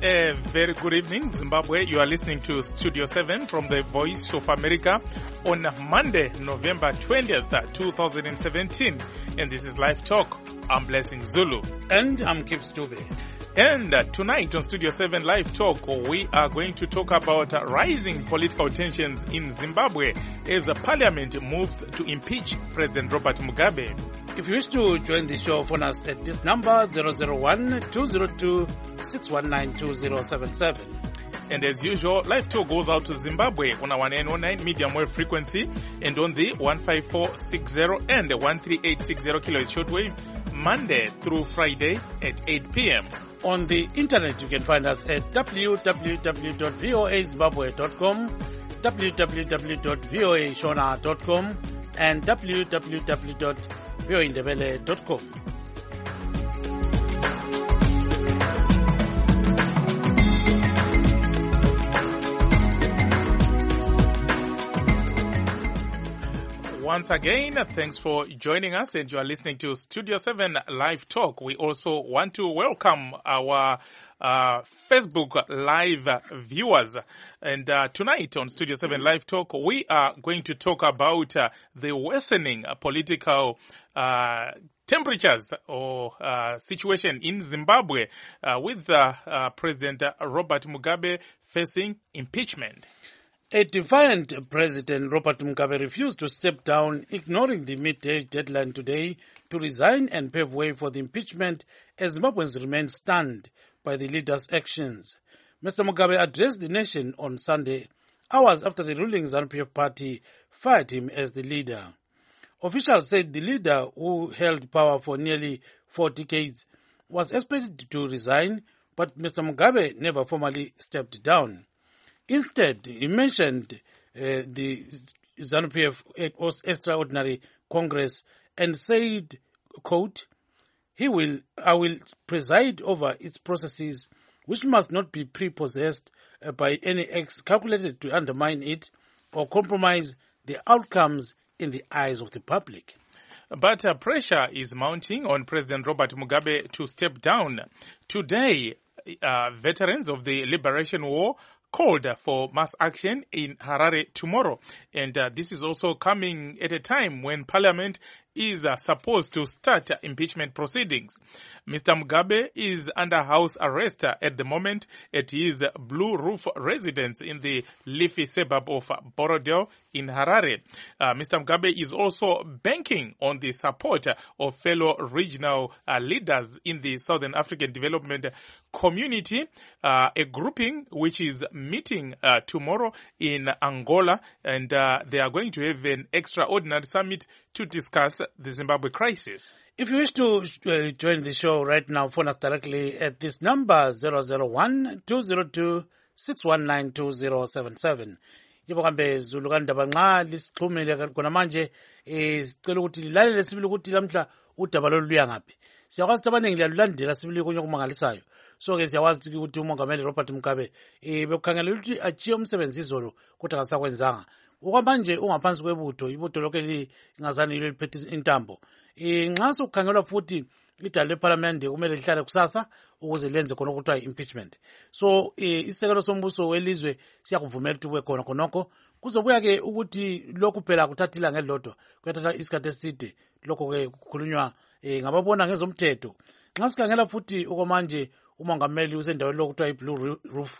A very good evening, Zimbabwe. You are listening to Studio 7 from the Voice of America on Monday, November 20th, 2017. And this is Live Talk. I'm Blessing Zulu. And I'm Kip Stube. And tonight on Studio 7 Live Talk, we are going to talk about rising political tensions in Zimbabwe as the parliament moves to impeach President Robert Mugabe. If you wish to join the show, phone us at this number 001-202-619-2077. And as usual, Live Talk goes out to Zimbabwe on our 909 medium wave frequency and on the 15460 and 13860 kHz shortwave, Monday through Friday at 8 p.m. On the internet, you can find us at www.voazimbabwe.com, www.voashona.com, and www.voindebele.com. Once again, thanks for joining us, and you are listening to Studio 7 Live Talk. We also want to welcome our Facebook Live viewers. And tonight on Studio 7 Live Talk, we are going to talk about the worsening political temperatures or situation in Zimbabwe with President Robert Mugabe facing impeachment. A defiant President Robert Mugabe refused to step down, ignoring the midday deadline today to resign and pave way for the impeachment as Zimbabweans remain stunned by the leader's actions. Mr. Mugabe addressed the nation on Sunday, hours after the ruling ZANU-PF party fired him as the leader. Officials said the leader, who held power for nearly 4 decades, was expected to resign, but Mr. Mugabe never formally stepped down. Instead, he mentioned the ZANU-PF Extraordinary Congress and said, quote, I will preside over its processes, which must not be prepossessed by any acts calculated to undermine it or compromise the outcomes in the eyes of the public. But pressure is mounting on President Robert Mugabe to step down. Today, veterans of the Liberation War called for mass action in Harare tomorrow. And this is also coming at a time when Parliament is supposed to start impeachment proceedings. Mr. Mugabe is under house arrest at the moment at his Blue Roof residence in the leafy suburb of Borodale in Harare. Mr. Mugabe is also banking on the support of fellow regional leaders in the Southern African Development Community, a grouping which is meeting tomorrow in Angola, and they are going to have an extraordinary summit to discuss the Zimbabwe crisis. If you wish to join the show right now, phone us directly at this number 001-202-619-2077. Yibo kambe Zulu kandaba nxa lisixhumile khona manje sicela ukuthi lilalele sibili ukuthi lamhla udaba lolu luya ngaphi. Siyakwazi ukuthi abaningi liyalulandela sibili kunye okumangalisayo. So ke siyakwazi ukuthi umongameli Robert Mugabe bekukhangela ukuthi achiye umsebenzi izolo kodwa akasakwenzanga. Okwamanje ungaphansi kwebutho, ibutho lokho lingazani liphethe intambo. Nxa sokukhangelwa futhi idala leParliament kumele lihlale kusasa ukuze lenze khona okuthiwa impeachment. So isekelo sombuso welizwe siyakuvumela ukuthi kube khona khonokho. Kuzobuya ke ukuthi lokhu phela kuthatha ilanga elilodwa, kuyathatha isikhathi eside. Lokho ke kukhulunywa ngababona ngezomthetho. Nxa sikhangela futhi okwamanje umongameli usendaweni lokuthiwa iBlue Roof,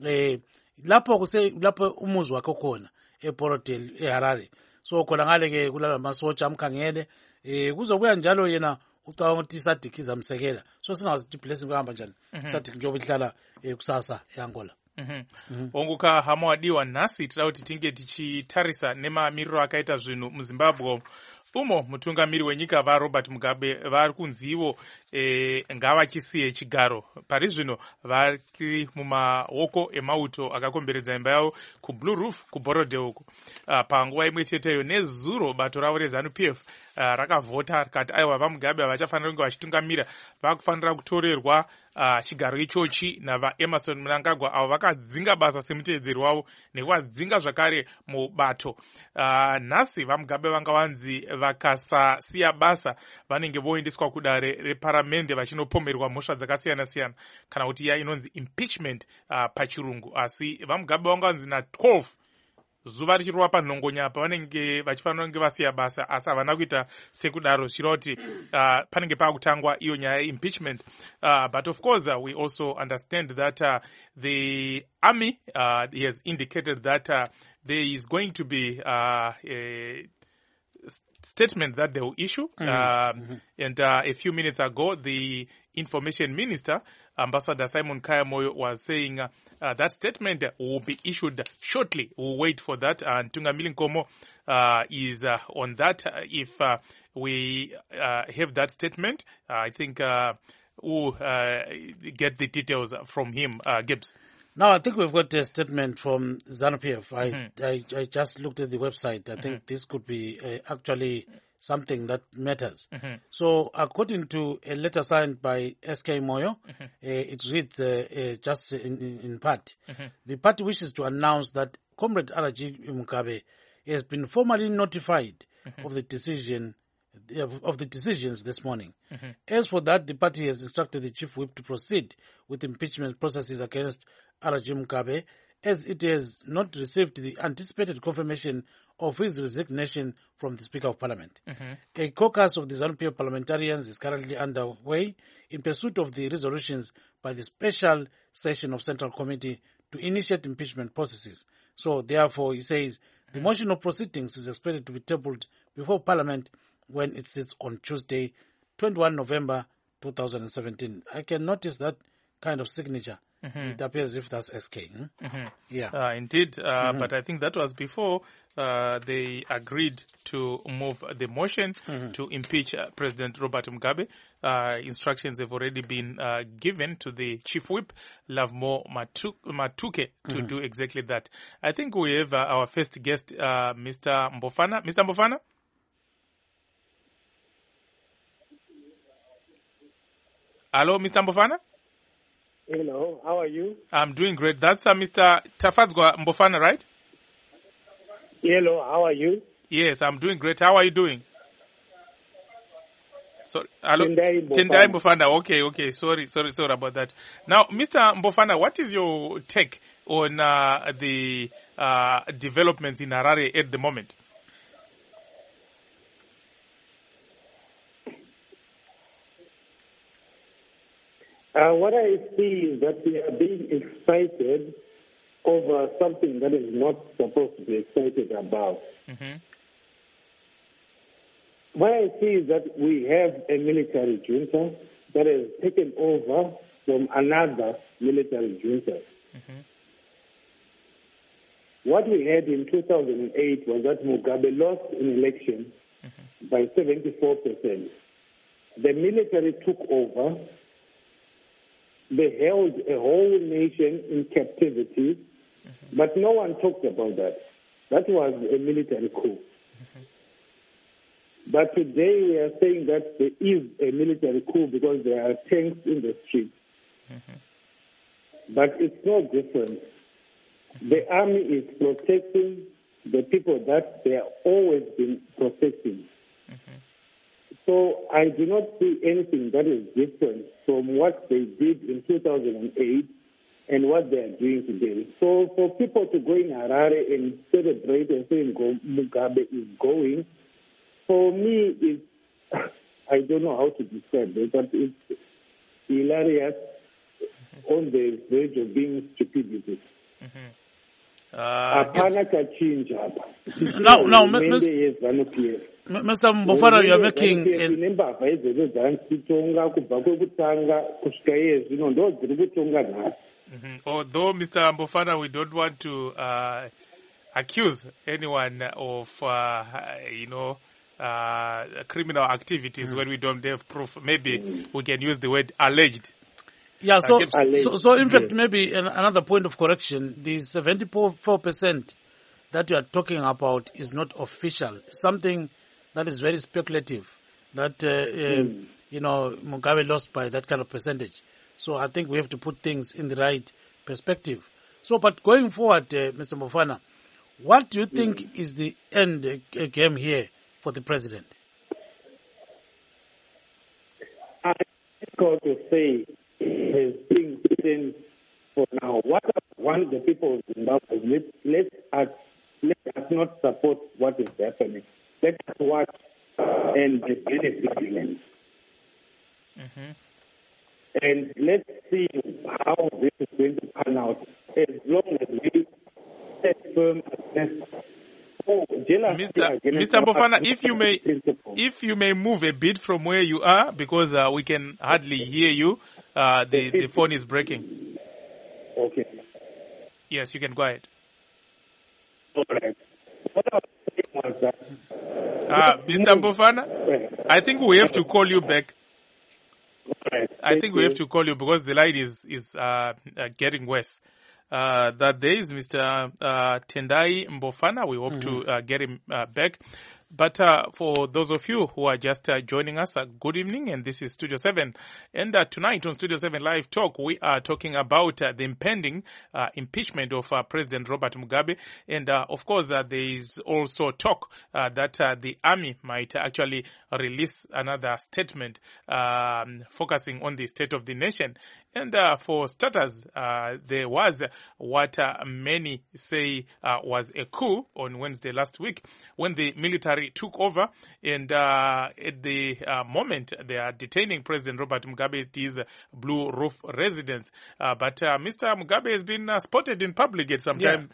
lapho umuzi wakhe khona eBorodale eHarare. So khona ngale ke kulala masotsha amkhangele, kuzobuya njalo yena ucabanga ukuthi isadiki izamsekela. So singazi ukuthi blessing kuhamba njani isadiki njengoba ihlala kusasa eAngola. Onguka hamwadiwa nasi tira kuti tinge tichitarisa nemamiriro akaita zvinhu muZimbabwe umo mutungamiri wenyika vaRobert Mugabe vari kunzivo ngavachisiye chigaro. Pari zvino vari mumaoko emauto akakomberedza imba yavo kuBlue Roof kuBorodale uko. Panguva imwe cheteyo nezuro bato ravo reZANU-PF rakavhota rikati aiwa vamugabe havachafanira kunge vachitungamira, vakufanira kutorerwa chigaro ichochi navaEmerson Mnangagwa avo vakadzinga basa semuteedzeri wavo nekuvadzinga zvakare mubato. Nhasi vamugabe vanga vanzi vakasasiya basa vanenge voendeswa kudare reparamende vachinopomerwa mhosva dzakasiyana-siyana, kana kuti iya inonzi impeachment pachirungu. Asi vamugabe vanga vanzi na12 zuva richirova panhongonya pavanenge vachifanira kunge vasiya basa, asi havana kuita sekudaro, zvichireva kuti panenge paakutangwa iyo nyaya yeimpeachment. But of course we also understand that the army has indicated that there is going to be a statement that they will issue. And a few minutes ago, the information minister, Ambassador Simon Kayamoyo, was saying that statement will be issued shortly. We'll wait for that. And Tungamili Nkomo is on that. If we have that statement, I think we'll get the details from him, Gibbs. Now, I think we've got a statement from ZANU-PF. I just looked at the website. I think this could be actually something that matters. So, according to a letter signed by SK Moyo, it reads just in part. The party wishes to announce that Comrade Alaji Mugabe has been formally notified of the decisions this morning. As for that, the party has instructed the chief whip to proceed with impeachment processes against Alaji Mugabe, as it has not received the anticipated confirmation of his resignation from the Speaker of Parliament. A caucus of the ZANU-PF parliamentarians is currently underway in pursuit of the resolutions by the special session of Central Committee to initiate impeachment processes. So, therefore, he says, the motion of proceedings is expected to be tabled before Parliament when it sits on Tuesday, 21 November 2017. I can notice that kind of signature. It appears if that's SK. Yeah. Indeed. But I think that was before they agreed to move the motion to impeach President Robert Mugabe. Instructions have already been given to the chief whip, Lovemore Matuke, to do exactly that. I think we have our first guest, Mr. Mbofana. Mr. Mbofana? Hello, Mr. Mbofana? Hello, how are you? I'm doing great. That's Mr. Tafadzwa Mbofana, right? Hello, how are you? Yes, I'm doing great. How are you doing? Sorry, hello. Tendai Mbofana. Okay. Sorry about that. Now, Mr. Mbofana, what is your take on the developments in Harare at the moment? What I see is that we are being excited over something that is not supposed to be excited about. What I see is that we have a military junta that has taken over from another military junta. What we had in 2008 was that Mugabe lost an election by 74%. The military took over. They held a whole nation in captivity, but no one talked about that. That was a military coup. But today we are saying that there is a military coup because there are tanks in the streets. But it's no different. The army is protecting the people that they have always been protecting. So I do not see anything that is different from what they did in 2008 and what they are doing today. So for people to go in Harare and celebrate and say Mugabe is going, for me, it's, I don't know how to describe it, but it's hilarious on the verge of being stupidity. Now, Mr. Mbofana, you are making although, Mr. Mbofana, we don't want to accuse anyone of, criminal activities when we don't have proof. Maybe we can use the word alleged. Yeah, so in fact, maybe another point of correction, the 74% that you are talking about is not official. Something that is very speculative, that, Mugabe lost by that kind of percentage. So I think we have to put things in the right perspective. So, but going forward, Mr. Mofana, what do you think is the end game here for the president? I difficult to say has been written for now. What I want the people of Zimbabwe, let us not support what is happening. Let us watch and be very vigilant. And let's see how this is going to pan out. As long as we stay firm against Mr. Mofana, if you may move a bit from where you are, because we can hardly hear you. The phone is breaking. Okay. Yes, you can go ahead. All right. What I was saying was that Mr. Mofana, I think we have to call you back. Right. I think we have to call you because the line is getting worse. That there is Mr. Tendai Mofana. We hope to get him back. But for those of you who are just joining us, good evening, and this is Studio 7. And tonight on Studio 7 Live Talk, we are talking about the impending impeachment of President Robert Mugabe. And of course, there is also talk that the army might actually release another statement focusing on the state of the nation. And for starters, there was what many say was a coup on Wednesday last week when the military took over. And at the moment, they are detaining President Robert Mugabe at his Blue Roof residence. But Mr. Mugabe has been spotted in public at sometimes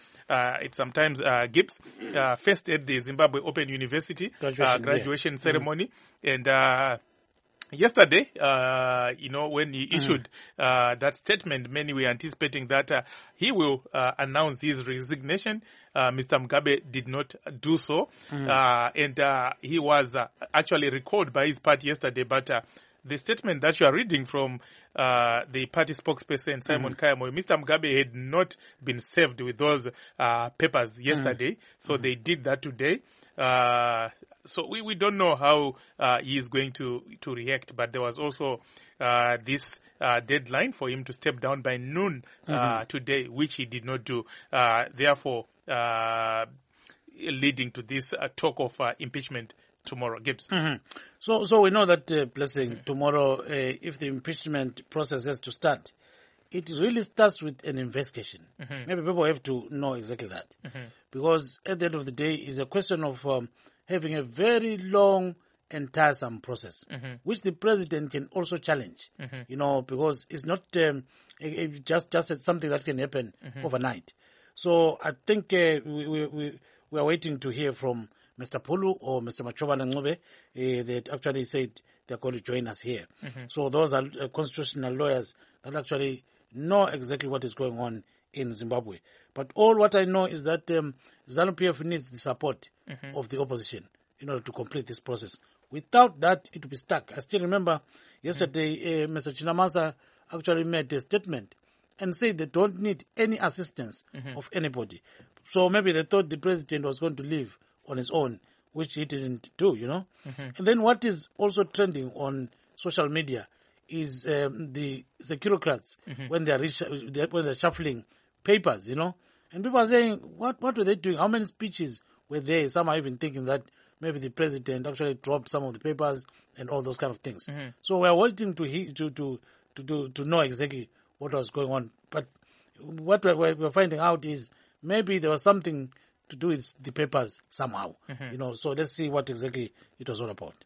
Gibbs, first at the Zimbabwe Open University graduation ceremony. And yesterday, when he issued that statement, many were anticipating that he will announce his resignation. Mr. Mugabe did not do so. And he was actually recalled by his party yesterday. But the statement that you are reading from the party spokesperson, Simon Kayamo, Mr. Mugabe had not been served with those papers yesterday. So they did that today. So we don't know how he is going to react, but there was also this deadline for him to step down by noon today, which he did not do. Therefore, leading to this talk of impeachment tomorrow. Gibbs. So we know that, Blessing, tomorrow, if the impeachment process has to start, it really starts with an investigation. Maybe people have to know exactly that. Because at the end of the day, it's a question of having a very long and tiresome process, which the president can also challenge, because it's not just something that can happen overnight. So I think we are waiting to hear from Mr. Pulu or Mr. Machobana Ngube. They actually said they're going to join us here. So those are constitutional lawyers that actually know exactly what is going on in Zimbabwe. But all what I know is that ZANU-PF needs the support of the opposition in order to complete this process. Without that, it will be stuck. I still remember yesterday Mr. Chinamasa actually made a statement and said they don't need any assistance of anybody. So maybe they thought the president was going to leave on his own, which he didn't do, And then what is also trending on social media is the securocrats when they're shuffling papers, And people are saying, what were they doing? How many speeches were there? Some are even thinking that maybe the president actually dropped some of the papers and all those kind of things. So we are waiting to know exactly what was going on. But what we're finding out is maybe there was something to do with the papers somehow. So let's see what exactly it was all about.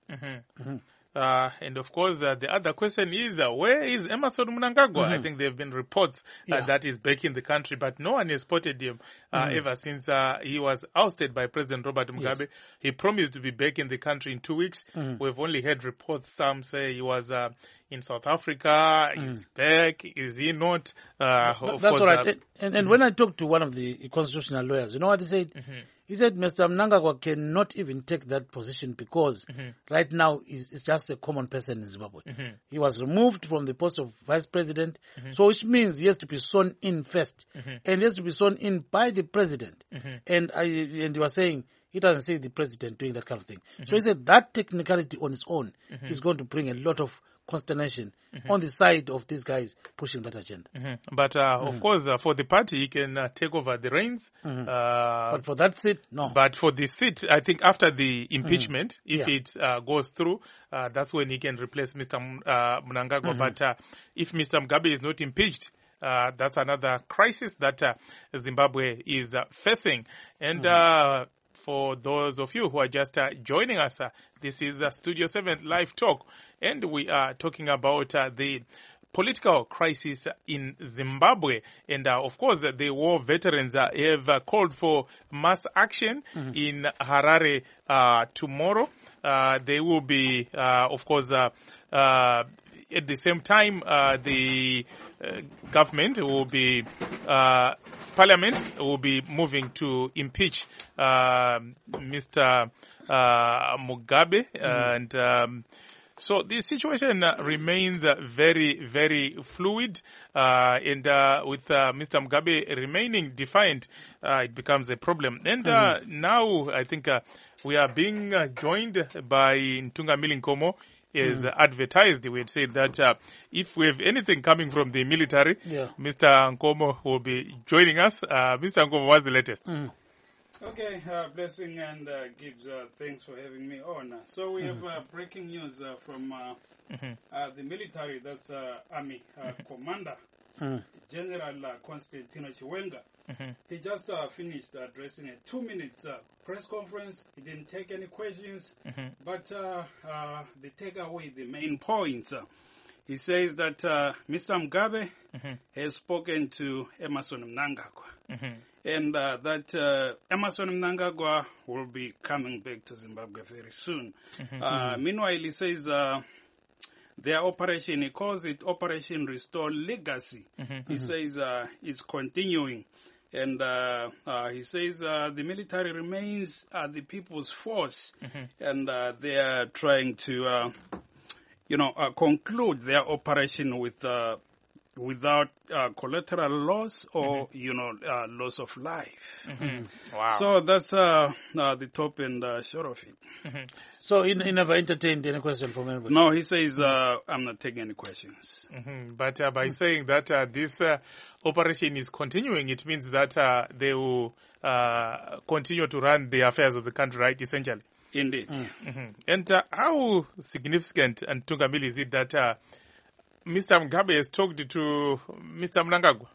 And of course, the other question is, where is Emmerson Mnangagwa? I think there have been reports that he's back in the country, but no one has spotted him ever since he was ousted by President Robert Mugabe. Yes. He promised to be back in the country in 2 weeks. We've only heard reports. Some say he was in South Africa. He's back. Is he not? That's all right. And when I talked to one of the constitutional lawyers, you know what he said? He said Mr. Mnangagwa cannot even take that position because right now he's just a common person in Zimbabwe. He was removed from the post of vice president, so which means he has to be sworn in first, and he has to be sworn in by the president. And he was saying he doesn't see the president doing that kind of thing. So he said that technicality on its own is going to bring a lot of consternation on the side of these guys pushing that agenda. But of course, for the party, he can take over the reins. But for that seat, no. But for the seat, I think after the impeachment, if it goes through, that's when he can replace Mr. Mnangagwa. But if Mr. Mugabe is not impeached, that's another crisis that Zimbabwe is facing. And for those of you who are just joining us, this is Studio 7 Live Talk, and we are talking about the political crisis in Zimbabwe. And of course, the war veterans have called for mass action in Harare tomorrow. They will be, of course, at the same time, the government will be, Parliament will be moving to impeach Mr. Mugabe. And so the situation remains very, very fluid. And with Mr. Mugabe remaining defiant, it becomes a problem. And now I think we are being joined by Ntunga Milinkomo. Is advertised. We had said that if we have anything coming from the military, Mr. Nkomo will be joining us. Mr. Nkomo, what's the latest? Okay, Blessing and Gibbs, thanks for having me on. So we have breaking news from the military, that's Army Commander, General Constantino Chiwenga. He just finished addressing a 2-minute press conference. He didn't take any questions, but they take away the main points. He says that Mr. Mugabe has spoken to Emmerson Mnangagwa, and that Emmerson Mnangagwa will be coming back to Zimbabwe very soon. Meanwhile, he says their operation, he calls it Operation Restore Legacy. He says it's continuing. And he says the military remains the people's force, and they are trying to, conclude their operation with without collateral loss or loss of life. Wow! So that's the top and short of it. So he never entertained any question from anybody? No, he says I'm not taking any questions. But by saying that this operation is continuing, it means that they will continue to run the affairs of the country, right? Essentially. Indeed. And how significant, and Tungamili, is it that Mr. Mugabe has talked to Mr. Mnangagwa?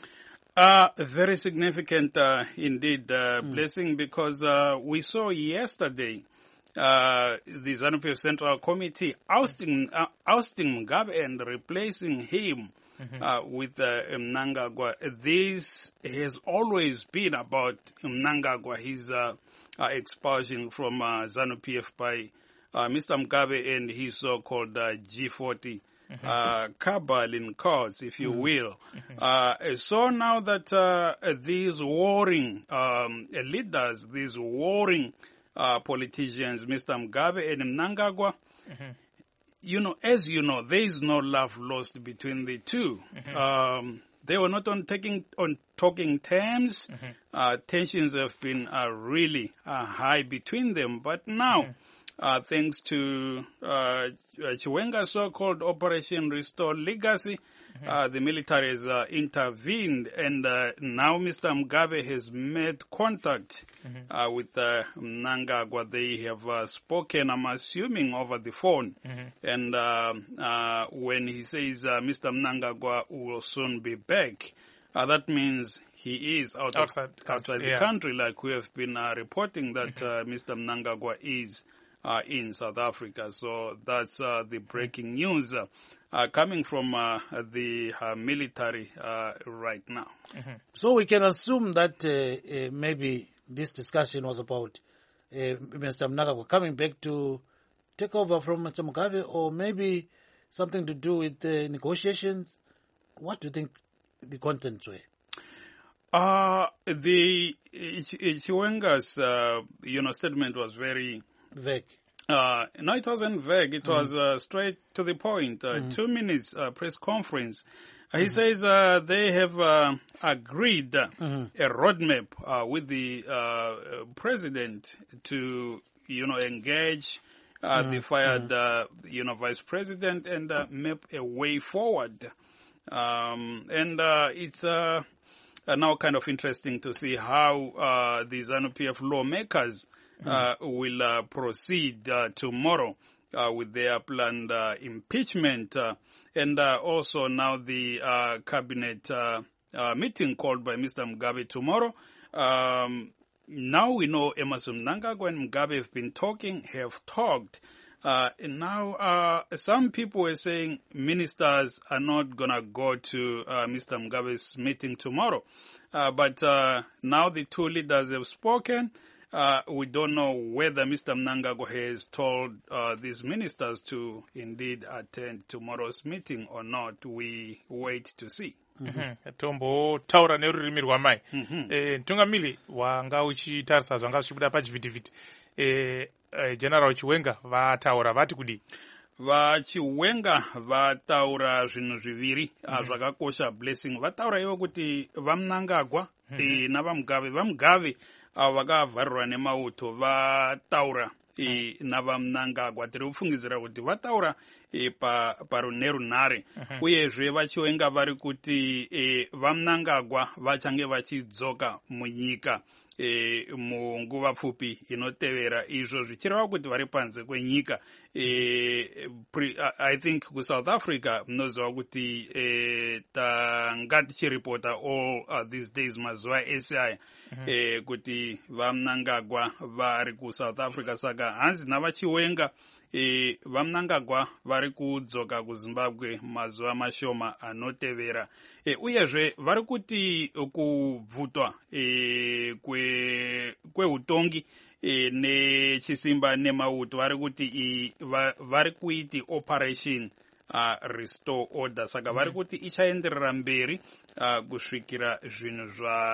Very significant indeed, Blessing, because we saw yesterday the ZANU-PF Central Committee ousting Mugabe and replacing him with Mnangagwa. This has always been about Mnangagwa, his expulsion from ZANU-PF by Mr. Mugabe and his so-called G40 cabal in cause, if you will. So now that these warring leaders, these warring politicians, Mr. Mugabe and Mnangagwa, as you know, there is no love lost between the two. They were not on talking terms. Tensions have been really high between them. But now, thanks to Chiwenga's so-called Operation Restore Legacy, the military has intervened, and now Mr. Mugabe has made contact with Mnangagwa. They have spoken, I'm assuming, over the phone. And when he says Mr. Mnangagwa will soon be back, that means he is outside the country, like we have been reporting that Mr. Mnangagwa is in South Africa. So that's the breaking news coming from the military right now. So we can assume that maybe this discussion was about Mr. Mnangagwa coming back to take over from Mr. Mugabe, or maybe something to do with the negotiations. What do you think the contents were? The Chiwenga's statement was very vague. No, it wasn't vague. It was straight to the point. 2 minutes press conference. He says they have agreed a roadmap with the president to, engage the fired, vice president and map a way forward. And it's now kind of interesting to see how the ZANU-PF lawmakers will proceed tomorrow with their planned impeachment. And also now the cabinet meeting called by Mr. Mugabe tomorrow. Now we know Emmerson Mnangagwa and Mugabe have talked. And now some people were saying ministers are not going to go to Mr. Mugabe's meeting tomorrow. But now the two leaders have spoken. We don't know whether Mr. Mnangagwa has told these ministers to indeed attend tomorrow's meeting or not. We wait to see. Tombo taura nerurimi rwamai. Ntungamili wanga uchitarisa zvanga zvichibuda pachivhitivhiti. General Chiwenga vataura vati kudi. Vachiwenga vataura zvinhu zviviri zvakakosha. Blessing vataura ivo kuti vaMnangagwa vaMugabe vakavharirwa nemauto vataura navaMnangagwa. Tiri kufungidzira kuti vataura nerunhare. Uyezve vachiwenga vari kuti vaMnangagwa vachange vachidzoka munyika munguva pfupi inotevera, izvo zvichireva kuti vari panze kwenyika. I think kuSouth Africa munoziva kuti tanga tichiripota all these days mazuva ese aya kuti vaMnangagwa vari kuSouth Africa. Saka hanzi navachiwenga vaMnangagwa vari kudzoka kuZimbabwe mazuva mashoma anotevera. Uyezve vari kuti kubvutwa kweutongi nechisimba nemauto vari kuti vari kuiti operation restore order. Saka vari kuti ichaenderera mberi kusvikira zvinhu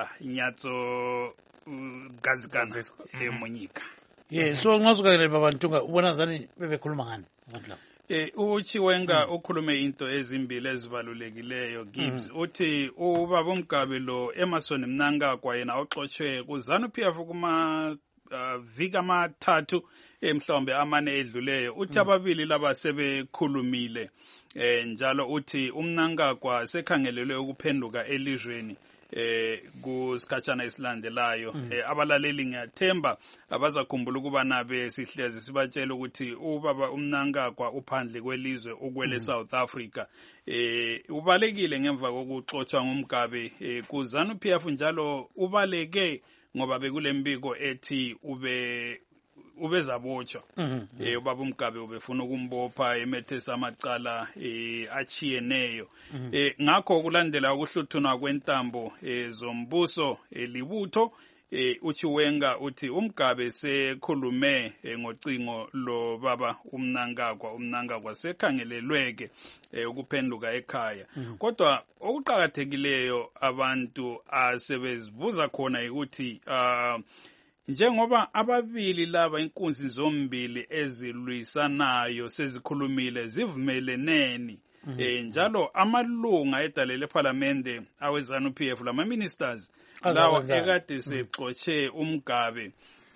zvanyatsogadzikana munyika. So ungazokulela baba Ntunga ubona zani bebekhuluma ngani abantu labo? Uchiwenga ukhulume into ezimbili ezibalulekileyo. Gibbs uthi ubaba uMugabe lo Emmerson Mnangagwa yena uxotshe kuZANU-PF kuma viki amathathu mhlawumbe amane edluleyo. Uthi ababili laba sebekhulumile. Njalo uthi uMnangagwa sekhangelelwe ukuphenduka elizweni kusikhatshana esilandelayo. Abalaleli ngiyathemba abazakhumbula ukuba nabe sihlezi sibatshela ukuthi ubaba uMnangagwa uphandle kwelizwe ukwele South Africa. Ubalekile ngemva kokuxotshwa nguMugabe kuZANU-PF, njalo ubaleke ngoba bekule mbiko ethi ubezabotshwa. Ubaba uMugabe ubefuna ukumbopha emethesa amacala achiyeneyo. Ngakho kulandela ukuhluthunwa kwentambo zombuso libutho, uchiwenga uthi uMugabe sekhulume ngocingo lo baba uMnangagwa sekhangelelweke ukuphenduka ekhaya. Kodwa okuqhakathekileyo abantu asebezibuza khona ukuthi njengoba ababili laba inkunzi zombili ezilwisanayo sezikhulumile zivumeleneni, njalo amalunga edale leParliament aweZANU-PF lama ministers lawa ekade sexotshe uMugabe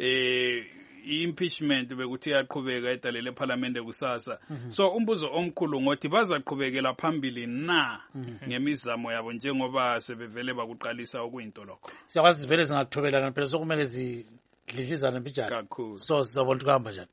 impeachment bekuthi yaqhubeka edale leParliament kusasa. So umbuzo omkhulu ngothi bazaqhubekela phambili na ngemizamo yabo njengoba sebevele bakuqalisa okuyinto lokho. Siyakwazi vele zingathobelana phela sokumele zidlizana mbijana. So sizabona kuhamba njani.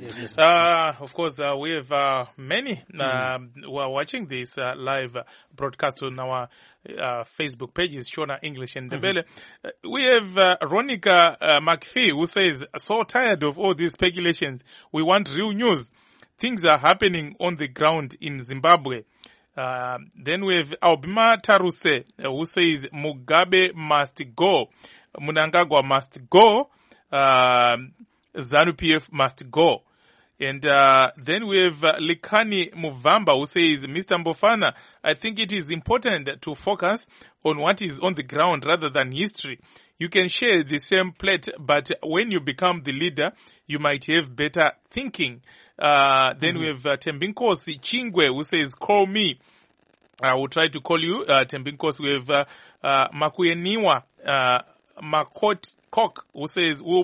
Of course we have many who are watching this live broadcast on our Facebook pages, Shona English and Ndebele. We have Ronica McPhee who says, so tired of all these speculations. We want real news. Things are happening on the ground in Zimbabwe. Then we have Albima Taruse who says Mugabe must go. Mnangagwa must go. ZANU-PF must go. And then we have Likani Muvamba, who says, Mr. Mbofana, I think it is important to focus on what is on the ground rather than history. You can share the same plate, but when you become the leader, you might have better thinking. Then we have Tembinkosi Chingwe, who says, call me. I will try to call you, Tembinkosi. We have Makuyeniwa Makot Kok, who says, will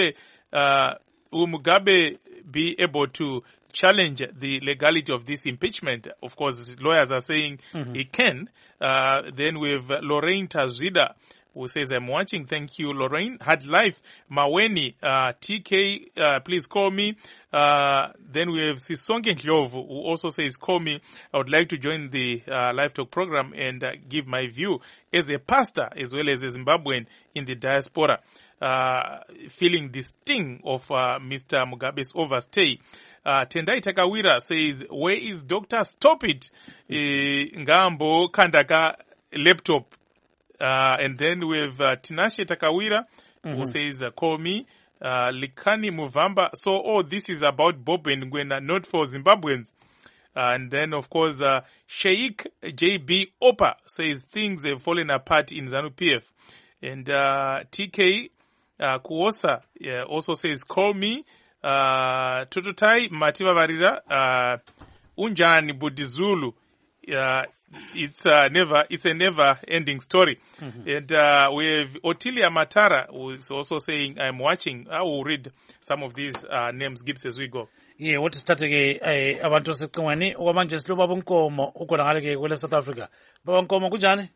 Mugabe be able to challenge the legality of this impeachment? Of course, lawyers are saying he can. Then we have Lorraine Tazida, who says, I'm watching. Thank you, Lorraine. Hard Life, Maweni, TK, please call me. Then we have Sisonge Ndlovu, who also says, call me. I would like to join the live talk program and give my view as a pastor as well as a Zimbabwean in the diaspora. Feeling the sting of Mr. Mugabe's overstay. Tendai Takawira says, where is Dr. Stop It? Ngambo Kandaka laptop. And then we have Tinashe Takawira, who says, call me. Likani Muvamba. So, this is about Bob and Gwena, not for Zimbabweans. And then, of course, Sheikh JB Opa says, things have fallen apart in ZANU-PF. And TK Kuosa also says, call me. Tututai Mativa Varira, Unjani Budizulu. It's a never ending story. And we have Otilia Matara, who is also saying, I'm watching. I will read some of these names, Gibbs, as we go. Yeah, what started abantu sekwani okwamanje siloba bonkomo ukhona ke kwele South Africa. Baba Nkomo kunjani?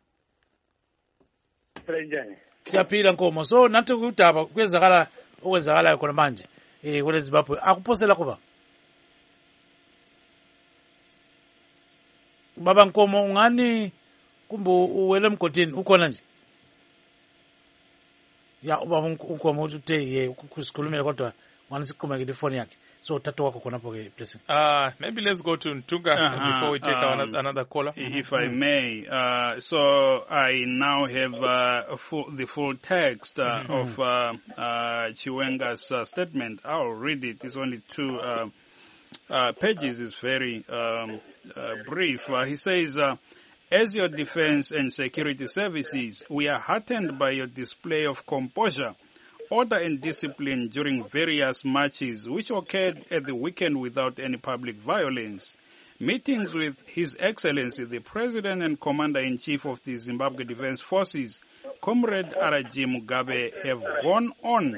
Njani? Siyaphila Nkomo. So nathi kudaba okwenzakala khona manje kwele Zimbabwe akuphosela kuba. Baba Nkomo ungani kumbe uwele emgodini ukhona nje? Ya ubaba Nkomo uthe ukusikhulumela kodwa ngani siqhubeke ifoni yakhe. So tatu wako khona ke blessing. Maybe let's go to Ntunga before we take another caller. If I may, so I now have the full text of Chiwenga's statement. I'll read it. It's only 2 pages. It's very brief. He says, as your defense and security services, we are heartened by your display of composure, order and discipline during various marches which occurred at the weekend without any public violence. Meetings with His Excellency, the President and Commander-in-Chief of the Zimbabwe Defense Forces, Comrade R.G. Mugabe, have gone on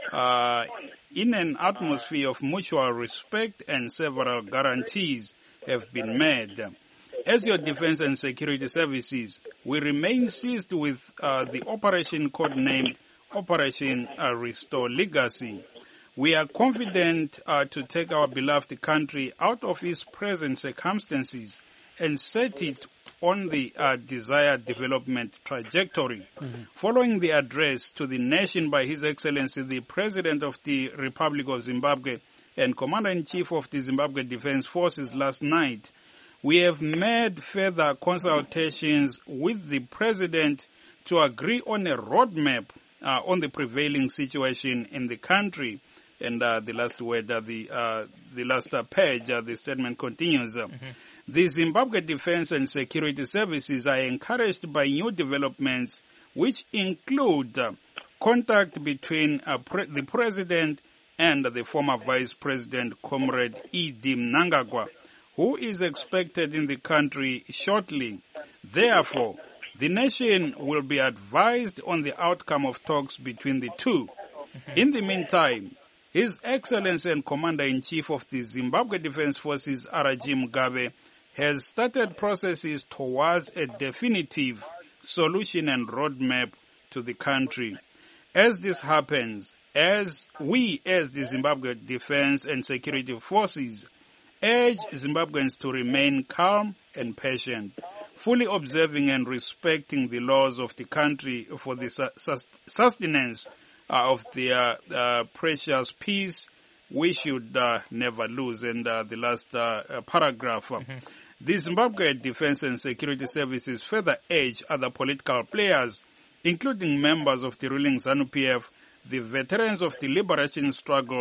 in an atmosphere of mutual respect, and several guarantees have been made. As your defense and security services, we remain seized with the operation codenamed Operation Restore Legacy. We are confident to take our beloved country out of its present circumstances and set it on the desired development trajectory. Following the address to the nation by His Excellency, the President of the Republic of Zimbabwe and Commander-in-Chief of the Zimbabwe Defense Forces last night, we have made further consultations with the President to agree on a roadmap on the prevailing situation in the country. And the last word, the last page, the statement continues. The Zimbabwe Defense and Security Services are encouraged by new developments which include contact between the President and the former Vice President, Comrade E.D. Mnangagwa, who is expected in the country shortly. Therefore, the nation will be advised on the outcome of talks between the two. In the meantime, His Excellency and Commander-in-Chief of the Zimbabwe Defense Forces, R.G. Mugabe, has started processes towards a definitive solution and roadmap to the country. As this happens, as the Zimbabwe Defense and Security Forces urge Zimbabweans to remain calm and patient, fully observing and respecting the laws of the country for the sustenance of the precious peace we should never lose. And the last paragraph. The Zimbabwe Defense and Security Services further urge other political players, including members of the ruling ZANU-PF, the veterans of the liberation struggle,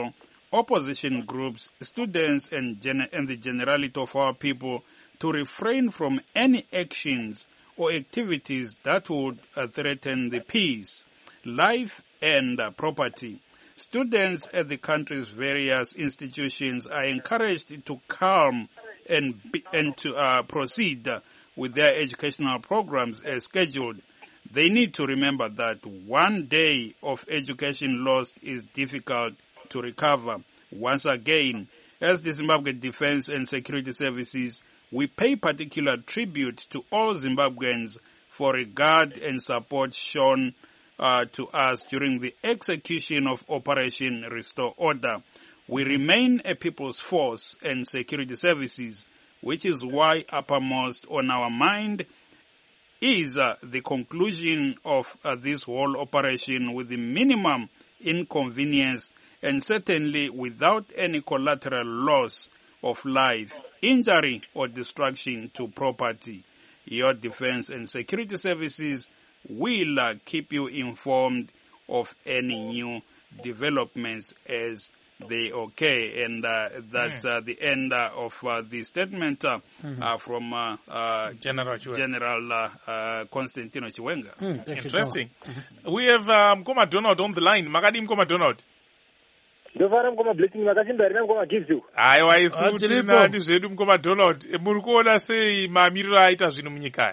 opposition groups, students, and the generality of our people to refrain from any actions or activities that would threaten the peace, life, and property. Students at the country's various institutions are encouraged to calm and to proceed with their educational programs as scheduled. They need to remember that one day of education lost is difficult to recover. Once again, as the Zimbabwe Defense and Security Services, we pay particular tribute to all Zimbabweans for regard and support shown to us during the execution of Operation Restore Order. We remain a people's force and security services, which is why uppermost on our mind is the conclusion of this whole operation with the minimum inconvenience and certainly without any collateral loss of life, injury, or destruction to property. Your defense and security services will keep you informed of any new developments as they occur. And that's the end of the statement from General Constantino Chiwenga. Interesting. We have Mkoma Donald on the line. Makadi Mkoma Donald. ndovara mukoma blessing makashimba here mukoma gives you aiwa isi kuti nani zvedu Mkoma Donald muri kuona sei mamiriro aita zvinhu munyika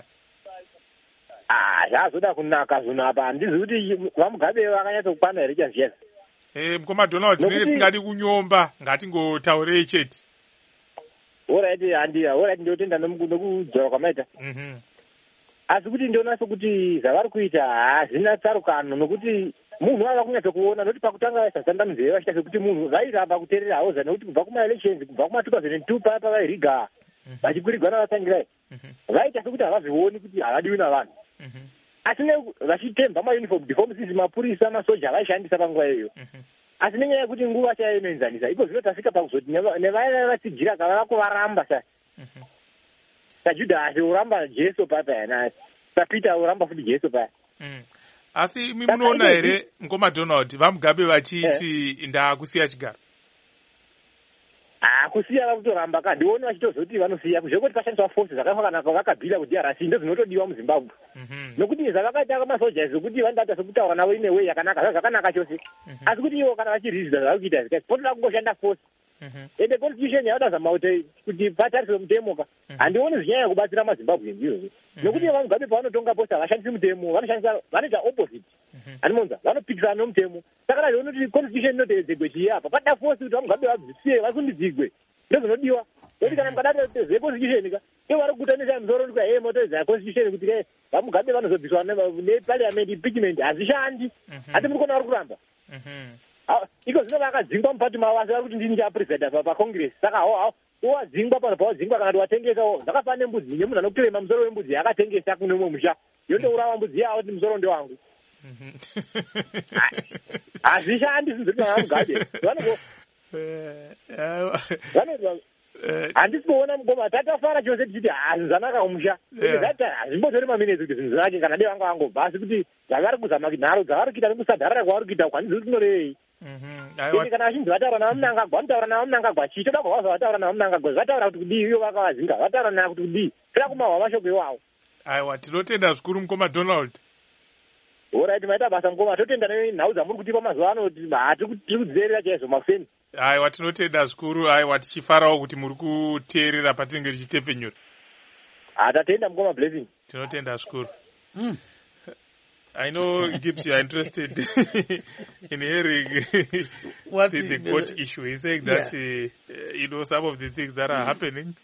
zvazoda kunaka zvinhu apa handizi kuti vamugabe vakanyatsokwana here chanziyas Mkoma Donald tinenge tisingadi kunyomba ngatingotaurei chete alright ndotenda nokudzora kwamaita asi kuti ndioona sokuti zvavari kuita hazvina tsarukano nokuti munhu ava kunyatsokuona noti pakutanga sasanda munzeve vachita sekuti munhu vairamba kuteerera hauza nekuti kubva kuma-elections kubva kuma-2002 paya pavairiga vachikwirigwana vatangirai vaita sekuti havazvioni kuti havadiwi navanhu asi vachitemba mauniform deforms mapurisa masoja vaishandisa panguva iyoyo asi nenyaya yekuti nguva chaiyo inoenzanisa iko zvino tasvika pakuzoti nevaya vatijira kavava kuvaramba sajudhasi uramba jesu paya sapeter uramba futi jesu paya asi imi munoona here Mkoma Donald vamugabe vachiti ndaakusiya chigaro kusiya vakutoramba kandioni vachitozoti vanosiya kuzvekuti pashandiswa forces zvakafanana vakabhila kuti DRC ndo zvinotodiwa muZimbabwe nokuti zvavakaita kwamasoja zvokuti vandaita sekutaura navo ine way yakanaka zvakanaka chose asi kuti ivo kana vachirizidza zvavakuita zvikasi potoda kungoshanda force ende constitution yavadazama kuti patariswe mutemoka handioni zvinyanya kubatsira maZimbabweans izvozvo nokuti vamugabe pavanotonga posta havashandisi mutemo vanoita opposite handimonza vanopikisana nomutemo saka nazvoona kuti constitution inoteedzegwe chiyapa pada force kuti vamugabe vabvisiye vakundidzigwe ndo zvinodiwa nokuti kana mukadati zeconstitution ka ivo vari kutanisa musoro ndika he motoedza constitution kuti ke vamugabe vanozobviswa neparliament impeachment hazvishandi asi muri kuona vari kuramba iko zvino vakadzingwa mupati mavo asi vari kuti ndini chapresida pacongress saka wadzingwa pano pawadzingwa kana kuti watengesa zvakafanana nembudzi nemunhu anokurema musoro wembudzi yakatengesa kune umwe musha yondourava mbudzi yavo kuti musoro ndewangu hazvishandi zvinzoti vanamugabe handisi kuona mugoma tatafara chose tichiti hazvi zvanaka kumusha hazvimbotori maminezi kuti zvinhu zvake kana dei vanga vangobva asi kuti zvavari kuzama nharo dzavari kuita nekusadharara kwavari kuita kwanisi kuti kunorevei ende kana vachinzi vataura navo munangagwa vanotaura navo munangagwa chitoda kwavaza vataura navo munangagwa vataura kuti kudii iyo vakavazinga vataura navo kuti kudii toda kumahwa mashoko iwawo aiwa tinotenda zvikuru Mkoma Donald orit maita basa Mkoma totenda nenhau dzamuri kutipa mazuva ano kuti tiri kudziverera chaizvo mafeni aiwa tinotenda zvikuru aiwa tichifarawo kuti muri kuteerera patinenge tichitepenyura tatenda Mkoma blessing tinotenda zvikuru I know Gibbs, you are interested in hearing the goat issue. He's saying that, some of the things that are happening,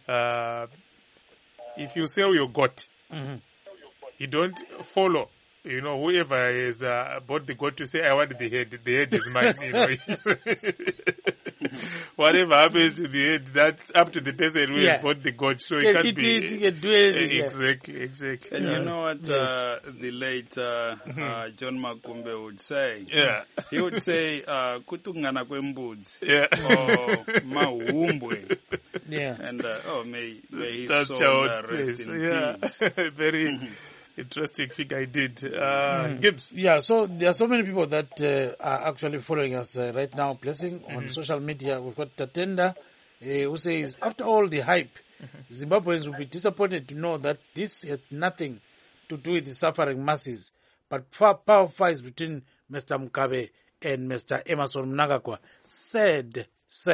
if you sell your goat, you don't follow, whoever has bought the goat to say, I want the head is mine, Whatever happens to the head, that's up to the person who has bought the goat. So it can't be... Exactly. And you know what the late John Makumbe would say? Yeah. He would say, kutungana kwembudzi. Yeah. Or mahumbwe. Yeah. And, may his that's soul rest in peace. Very... Interesting figure indeed. Gibbs. Yeah, so there are so many people that are actually following us right now, Blessing, on social media. We've got Tatenda, who says, after all the hype, Zimbabweans will be disappointed to know that this had nothing to do with the suffering masses, but power fights between Mr. Mugabe and Mr. Emerson Mnangagwa. Sad.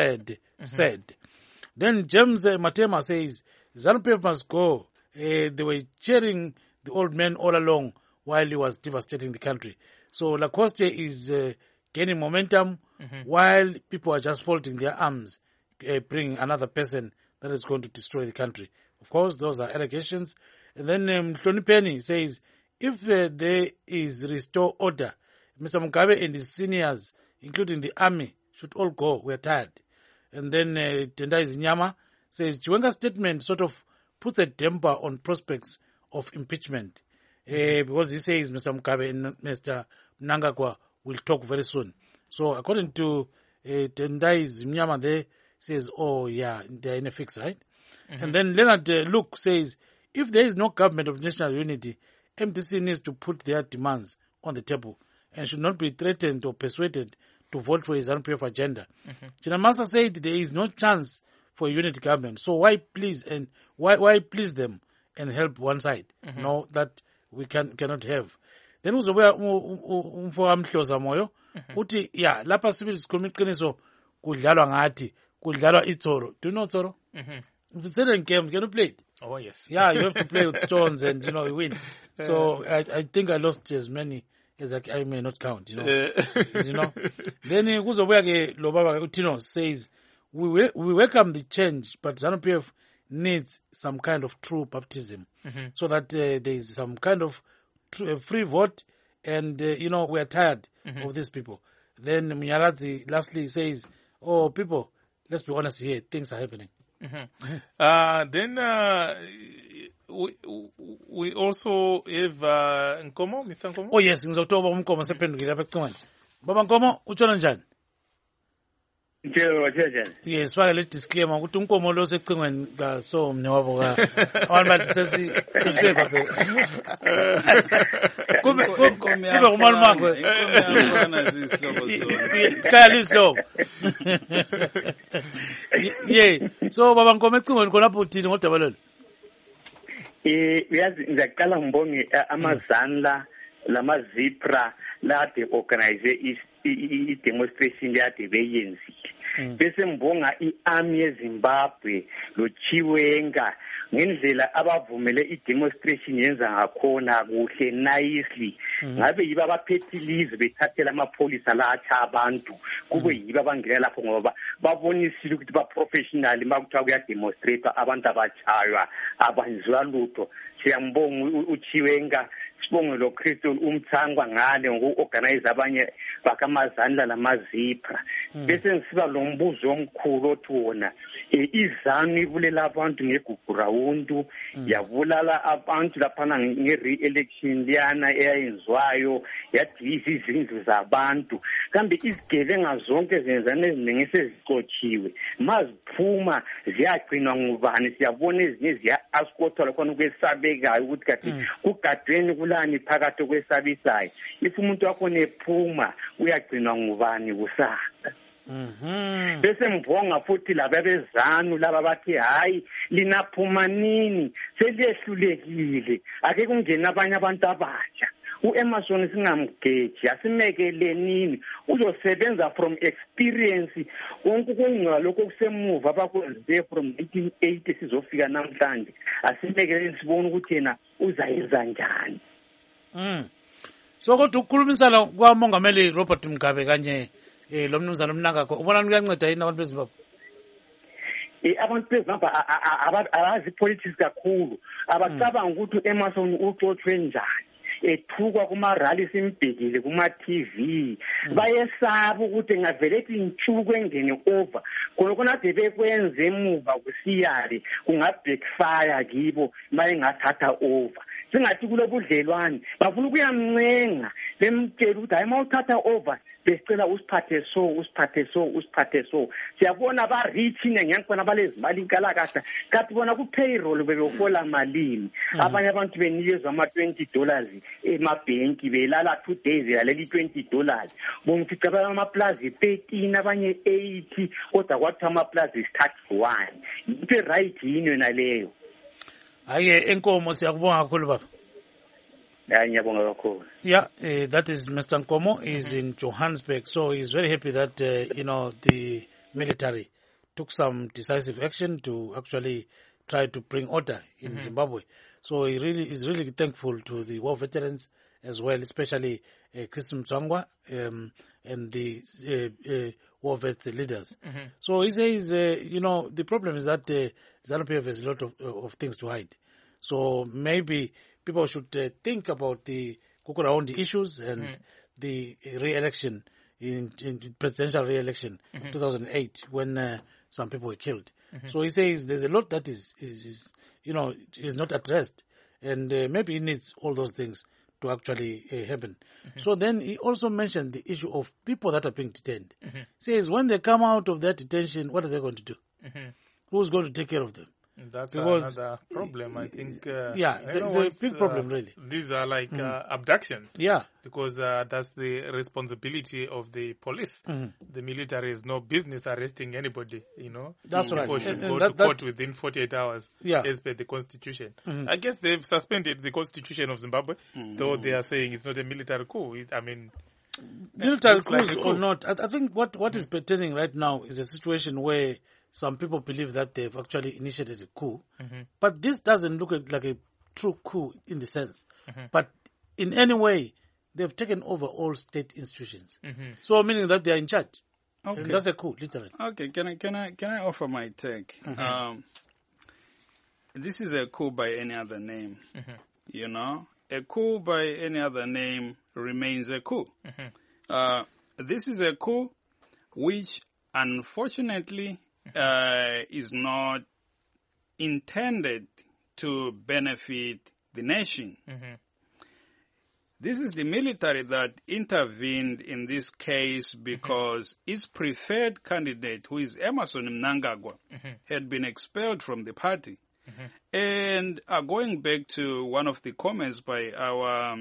Then James Matema says, ZANU-PF must go. They were cheering the old man all along while he was devastating the country. So Lacoste is gaining momentum while people are just folding their arms, bringing another person that is going to destroy the country. Of course, those are allegations. And then Tony Penny says, if there is restore order, Mr. Mugabe and his seniors, including the army, should all go. We're tired. And then Tendai Zinyama says, Chiwenga's statement sort of puts a damper on prospects of impeachment because he says Mr. Mugabe and Mr. Mnangagwa will talk very soon. So according to Tendai Zinyama there, says, oh yeah, they're in a fix, right? And then Leonard Luke says, if there is no government of national unity, MDC needs to put their demands on the table and should not be threatened or persuaded to vote for his ZANU-PF agenda. Chinamasa said there is no chance for a unity government, so why please them and help one side? No, that we cannot have. Then uzobuya umfokamhloza moyo uthi yeah lapha sibili sikhuluma iqiniso kudlalwa ngathi kudlalwa itsoro. Do you know tsoro? It's a certain game. Can you play it? Oh yes. Yeah, you have to play with stones and you win. So I think I lost as many as I may not count, Then kuzobuya ke lo baba uTino says we welcome the change, but ZANU-PF needs some kind of true baptism so that there is some kind of free vote, and we are tired of these people. Then Mnyaradzi lastly says, oh people, let's be honest here, things are happening. Then we also have Nkomo, Mr. Nkomo. Oh yes, ngizokutoba uMnkomo sephendukile lapha ecingweni. Baba Nkomo utshona njani? Yes, faka le disclaimer ukuthi uNkomo lo secingweni ka so mne wabo ka abantu bathi sesibeva phela. Kube kumali makho. Kaya isihlobo. Yeah. So baba Nkomo ecingweni khona lapho uthini ngodaba lolu? Uyazi ngiyaqala ngibonge amazanla lamazipra lade organize i-demonstration yade beyenzile. Bese ngibonga i-army yeZimbabwe lo Chiwenga ngendlela abavumele i-demonstration yenza ngakhona kuhle nicely. Ngabe yiba abaphethe ilizwe bethathela amapholisa la atha abantu kube yiba abangena lapho ngoba babonisile ukuthi ba-professional makuthiwa kuyademonstrate abantu abachaywa abanziwa lutho. Siyambonga uChiwenga, sibonge lo Kristo umthangwa ngale ngoku-organize abanye bakamazandla lamazipra. Bese ngisiba lo mbuzo omkhulu othi wona izanu ibulela abantu ngegugurawundu, yabulala abantu laphana nge-re-election liyana eyayenziwayo, yadilisa izindlu zabantu. Kambe izigebenga zonke zenzana eziningi sezixotshiwe, maziphuma ziyagcinwa ngubani? Siyabona ezinye ziya-askotwa lakhona ukwesabekayo ukuthi kati kugadweni kulani phakathi kwesabisayo. If umuntu wakhona ephuma uyagcinwa ngubani kusasa? Bese mbonga futhi laba bezanu laba bathi hayi linaphuma nini seliyehlulekile ake kungena abanye abantu abatsha. uEmerson singamgeji asimekele nini uzosebenza from experience konke ukungqa lokho kusemuva abakwenze from 1980 sizofika namhlanje asimekele sibone ukuthi yena uzayenza njani. So kodwa ukukhulumisana kwamongameli Robert Mugabe kanye lo mnumzana Mnangagwa ubona kuyanceda yini abantu beZimbabwe? Abantu beZimbabwe abazi politics kakhulu, abacabanga ukuthi uEmerson uxoxwe njani, ethukwa kuma-rally simbhekile kuma-TV, bayesaba ukuthi ngavele ethi intshuku engene over khona ade bekwenze emuva kusiyari kunga-backfire kibo mayengathatha over. singathi kulo budlelwane bafuna ukuyamncenga bemtshela ukuthi hayi mawuthatha over besicela usiphathe so siyabona ba-rich ngiyakhona balezimali inkalakahla kanti bona ku-payroll bebehola malini abanye abantu benikezwa ama-$20 emabhenki belala 2 days yalela $20 bomfica bamaplazi 13 abanye 80 kodwa kwathiwa amaplazi 31 into right yini yona leyo hayi enkomo siyakubonga kakhulu baba. Yeah, that is Mr. Nkomo. He's in Johannesburg, so he's very happy that the military took some decisive action to actually try to bring order in Zimbabwe. So he really is really thankful to the war veterans as well, especially Chris Mtswangwa and the war vets leaders. So he says, the problem is that ZANU-PF has a lot of things to hide. So maybe people should think about the Kukuraundi issues and the re-election, in presidential re-election, 2008, when some people were killed. So he says there's a lot that is not addressed, and maybe he needs all those things to actually happen. So then he also mentioned the issue of people that are being detained. He says when they come out of that detention, what are they going to do? Who's going to take care of them? That's another problem, I think. It's a big problem, really. These are like abductions. Yeah. Because that's the responsibility of the police. The military has no business arresting anybody, That's right. People should go to court within 48 hours, as per the constitution. I guess they've suspended the constitution of Zimbabwe, though they are saying it's not a military coup. Military coups or not, I think what is pertaining right now is a situation where some people believe that they've actually initiated a coup. But this doesn't look like a true coup in the sense. But in any way, they've taken over all state institutions. So meaning that they are in charge. Okay. And that's a coup, literally. Okay, can I offer my take? This is a coup by any other name. A coup by any other name remains a coup. This is a coup which, unfortunately, is not intended to benefit the nation. This is the military that intervened in this case because its preferred candidate, who is Emmerson Mnangagwa, had been expelled from the party. And going back to one of the comments by our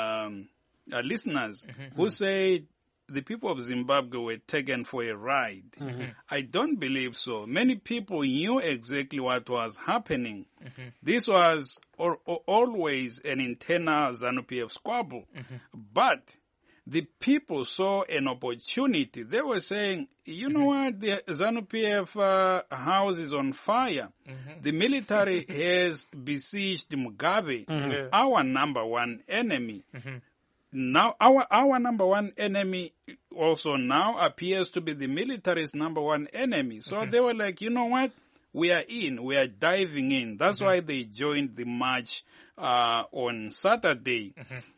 listeners who said the people of Zimbabwe were taken for a ride. I don't believe so. Many people knew exactly what was happening. This was always an internal ZANU-PF squabble. But the people saw an opportunity. They were saying, you know what, the ZANU-PF house is on fire. The military has besieged Mugabe, our number one enemy. Now, our number one enemy also now appears to be the military's number one enemy. So they were like, you know what? We are diving in. That's why they joined the march on Saturday.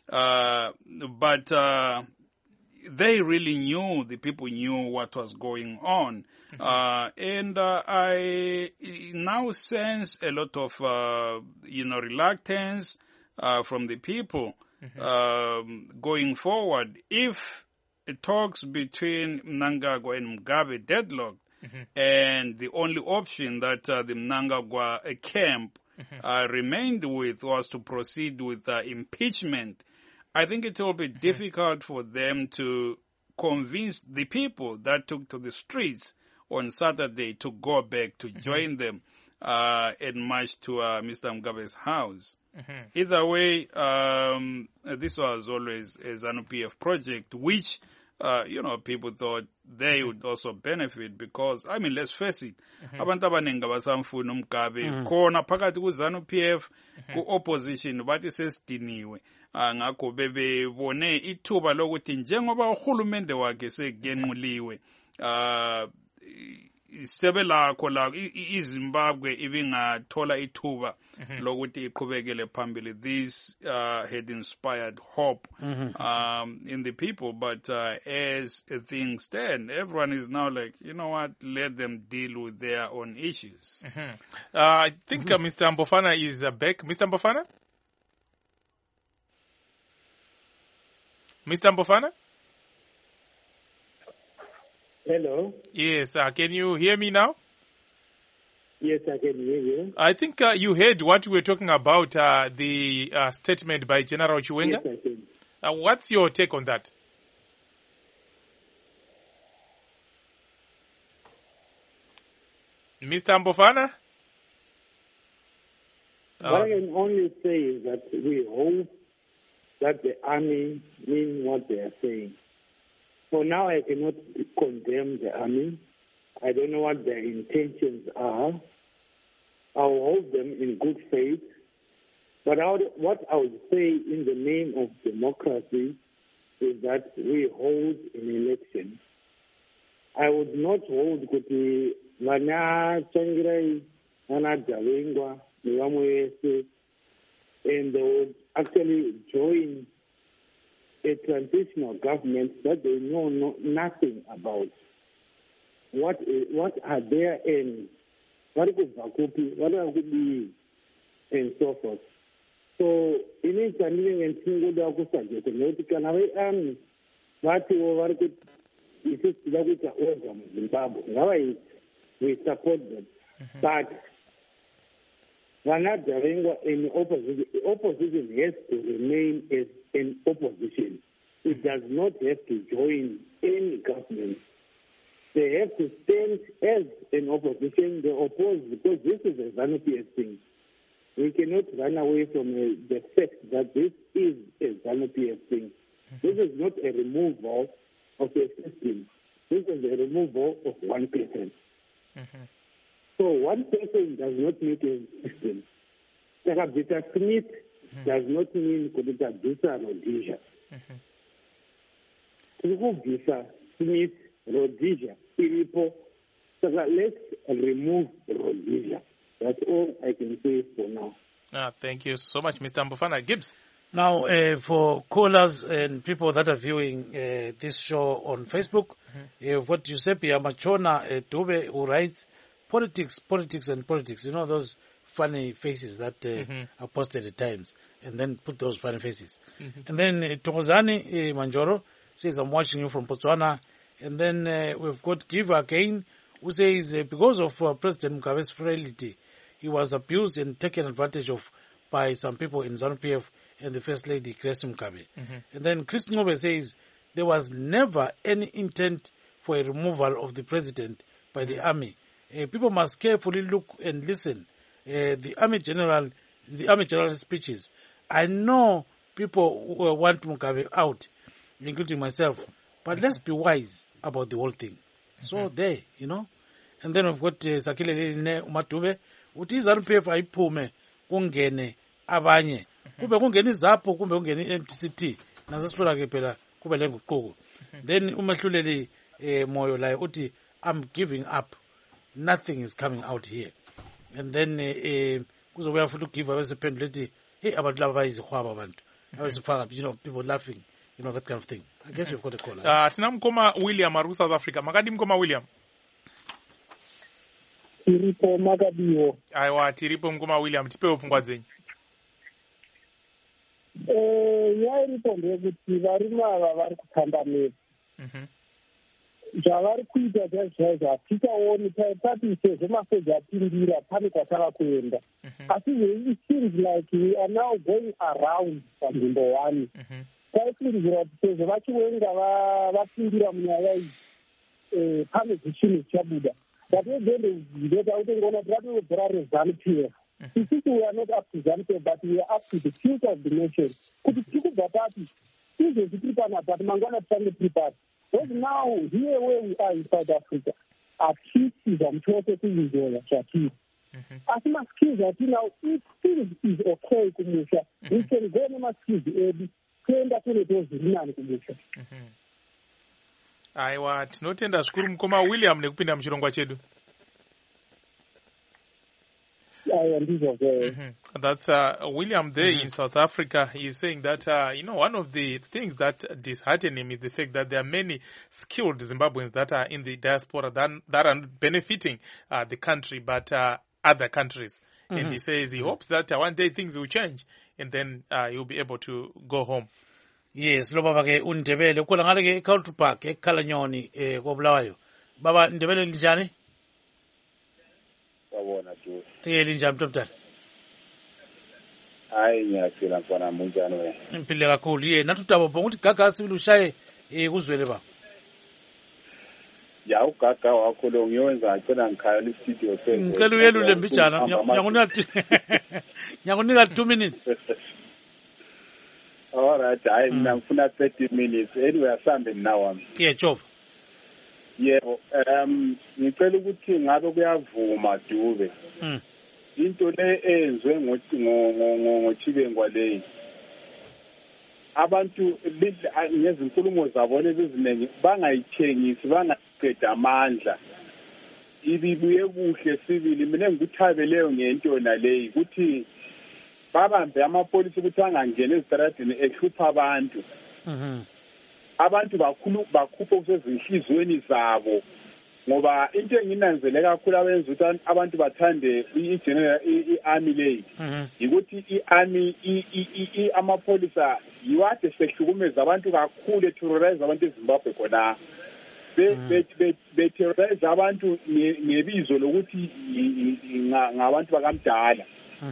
But they really knew, the people knew what was going on. And I now sense a lot of, reluctance from the people. Going forward, if talks between Mnangagwa and Mugabe deadlocked, and the only option that the Mnangagwa camp remained with was to proceed with impeachment, I think it will be difficult for them to convince the people that took to the streets on Saturday to go back to join them and march to Mr. Mugabe's house. Either way, this was always a ZANU-PF project, which, people thought they would also benefit because, let's face it, abantu abaningi abasamfuna uMugabe khona phakathi ku-ZANU-PF ku-opposition bathi sesidiniwe ngakho bebebone ithuba lokuthi njengoba uhulumende wakhe segenquliwe sebelakho la iZimbabwe ibingathola ithuba lokuthi iqhubekele phambili. This had inspired hope in the people, but as things stand, everyone is now like, you know what, let them deal with their own issues. I think Mr. Mbofana is back. Mr. Mbofana? Mr. Mbofana? Hello? Yes, can you hear me now? Yes, I can hear you. I think you heard what we were talking about, the statement by General Chiwenga. Yes, I can. What's your take on that? Mr. Mbofana? What I can only say is that we hope that the army mean what they are saying. For now, I cannot condemn the army. I don't know what their intentions are. I'll hold them in good faith. But what I would say in the name of democracy is that we hold an election. I would not hold kuti vana Tsvangirai, vana Javengwa, and they would actually join a transitional government that they know nothing about. What are their ends? What could Vakupi, what are the and so forth. So, in it, I'm living in single dog, can I am what you are good. It is the organ in Zimbabwe. Now we support them. But Vanat Jarengo in opposition, the opposition has to remain as an opposition. It does not have to join any government. They have to stand as an opposition. They oppose because this is a ZANU-PF thing. We cannot run away from the fact that this is a ZANU-PF thing. This is not a removal of a system. This is a removal of one person. So one person does not make a system. Bita Smith does not mean Kodita Bisa Rhodesia. Bisa Smith Rhodesia. So let's remove Rhodesia. That's all I can say for now. Thank you so much, Mr. Mbofana. Gibbs. Now, for callers and people that are viewing this show on Facebook, what Giuseppe Amachona Dube, who writes, politics, and politics. You know those funny faces that are posted at times, and then put those funny faces. And then Tokozani Manjoro says, I'm watching you from Botswana. And then we've got Giver again, who says, because of President Mugabe's frailty, he was abused and taken advantage of by some people in ZANU-PF and the First Lady, Grace Mugabe. And then Chris Ngobe says, there was never any intent for a removal of the president by the army. People must carefully look and listen. The army general's speeches. I know people who want Mugabe out, including myself, but let's be wise about the whole thing. So there, you know. And then we've got Sakile Umatube, uthi ZANU-PF ayiphume kungene abanye. Kube kungene izapho kumbe kungene MTCT. Nasasifuna ke phela kube lenguquko. Then umahluleli moyo la uthi I'm giving up. Nothing is coming out here. And then kuzobuya futhi ugive abesephendula ethi hey abantu laba bayizihwaba abantu. Abesifaka, you know, people laughing. You know, that kind of thing. I guess we've got a caller. Tina Mkoma William Aru South Africa. Makadi Mkoma William. Tiripo Magabiwo. Aiwa, Tiripo Mkoma William. Tipewo pfungwa dzenyu. Yairipo ndekuti varume ava vari kutambamira. Zvavari kuita zvaizvo hatichaoni tati sezvo masoja apindira pane kwatava kuenda. Asi it seems like we are now going around panzvimbo one. Taifungidzira kuti sezvo vachiwenga vapindira munyaya iyi pane zvichinhu zvichabuda. But we're going to get out and go to the ZANU-PF. We are not up to ZANU-PF, but we are up to the future of the nation. Could you think about that? This is the people that Mangana Family prepared. But now, here where we are in South Africa, our kids are talking to you, Shaki. As much kids are now, if things is okay, Kumusha, we can go to my kids, claim that it was Kumusha. Aiwa, tinotenda zvikuru Mkoma William nekupinda muchirongwa chedu. That's William there in South Africa. He's saying that, one of the things that dishearten him is the fact that there are many skilled Zimbabweans that are in the diaspora that are benefiting the country, but other countries. And he says he hopes that one day things will change and then he'll be able to go home. Yes, lo baba ke uNdebele ukhona ngale ke eCountry Park eKhalanyoni koBulawayo. Baba Ndebele linjani? Wabona tu. Linjani mntomdala? Hayi ngiyaphila mfana munjani wena? Impilo kakhulu. Nathi utaba bonke ukuthi gaga sibili ushaye kuzwele baba. Ya ugaga wakho lo ngiyowenza ngicela ngikhaya istudio phezulu. Ngicela uyelule mbijana ngiyakunika 2 minutes. Alright, hayi mina ngifuna 30 minutes. Anyway asambe now. Jova. Yebo, ngicela ukuthi ngabe kuyavuma Dube. Into le ezwe ngoChibengwa leyi. Abantu ngezinkulumo zabona eziningi bangayithengisi bangaqeda amandla. Ibibuye kuhle sibili mina ngikuthabeleyo ngento naleyi ukuthi babambe amapolisi ukuthi angangena ezitaradini ehlupha abantu. Abantu bakhupha kusezinhlizweni zabo ngoba into enginanzele kakhulu abenza ukuthi abantu bathande i-army leyi ukuthi i-army amapolisa yiwade sehlukumeza abantu kakhulu terrorize abantu eZimbabwe khona be-terrorize abantu ngebizo lokuthi ngabantu bakamdala.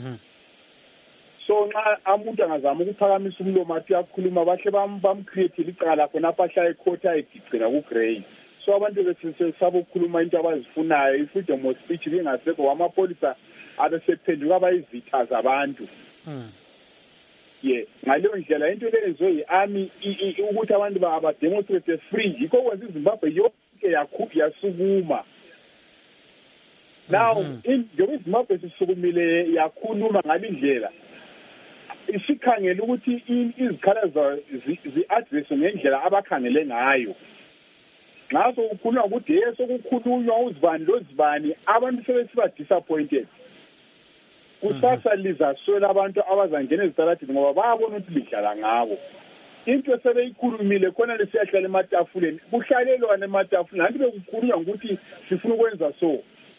So nxa umuntu angazama ukuphakamisa umlomo athi uyakhuluma bahle bamcreate icala khonapha ahlala ekhotha egcina kuGrey. So abantu besesaba ukukhuluma into abazifunayo i-freedom of speech ingasekho amapolisa abesephenduka abayizitha zabantu. Ngaleyo ndlela into leyenziwe yi-army ukuthi abantu abademonstrate free yikho kwenza iZimbabwe yonke yasukuma. Now njengoba iZimbabwe sisukumile yakhuluma ngalindlela isikhangela ukuthi izikhalazo zi-address ngendlela abakhangele ngayo. Ngaso ukhuluma ukuthi yeso kukhulunywa uzibani lozibani abantu sebesiba disappointed. Kusasa lizaswela abantu abazangena ezitaradini ngoba bayabona ukuthi lidlala ngabo. Into sebeyikhulumile khona lesiyahlala ematafuleni kuhlalelwana ematafuleni anti bekukhulunywa ukuthi sifuna ukwenza so.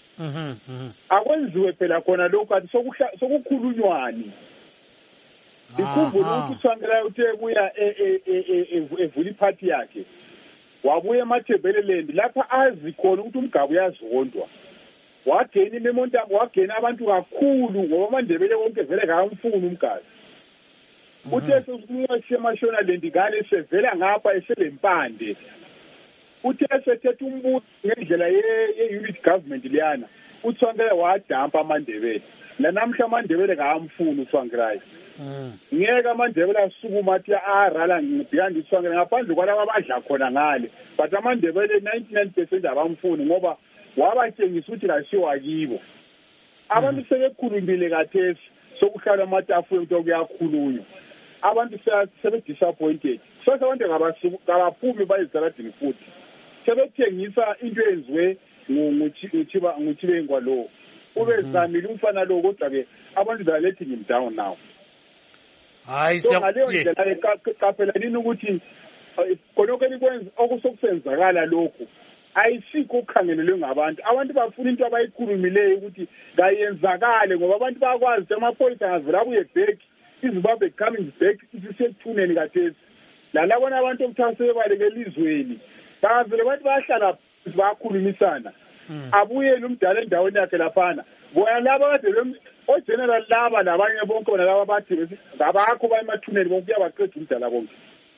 Akwenziwe phela khona lokho athi sokukhulunywani. Ikhumbule ukuthi uSangela uthe kuya evula iphathi yakhe wabuya eMathebeleland lapha azi khona ukuthi umgaba uyazondwa wagena imemontamo wagena abantu kakhulu ngoba aMandebele wonke vele kamfuna umgazi uthe sesimunywa eMashonaland ngale sevela ngapha eselempande uthe sethetha umbuso ngendlela ye-unit government liyana uSangela wadampa aMandebele namhla aMandebele kamfuna uSangela. Ngeke aMandebele asukuma athi arala ngibhiyanda uSangela ngaphandle kwalabo abadla khona ngale but aMandebele 99% abamfuni ngoba wabatshengisa ukuthi kasiwa kibo. Abantu sebekhulumile kathesi sokuhlala amatafuleni ukuthi kuyakhulunywa. Abantu sebe disappointed. Sasa abantu ngabaphumi bayizitaradini futhi. Sebethengisa into eyenziwe nguChibengwa lo. Ube zamile umfana lo kodwa ke abantu they are letting him down now. Hayi ngaleyo ndlela qaphela nini ukuthi konke likwenza okusokusenzakala lokho ayisikho ukukhangelelwe ngabantu. Abantu bafuna into abayikhulumileyo ukuthi kayenzakale ngoba abantu bayakwazi ukuthi amapolisa angavela abuye back iZimbabwe coming back isisekuthuneni kathesi. Lalabona abantu okuthiwa sebebaleke elizweni bavele bathi bayahlala bayakhulumisana abuyele umdala endaweni yakhe laphana bona laba kade ogeneral laba labanye bonke bona laba bathi ngabakho bayemathuneni bonke kuyabaqeda umdala bonke.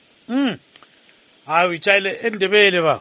Hayi uchayile eNdebele ba.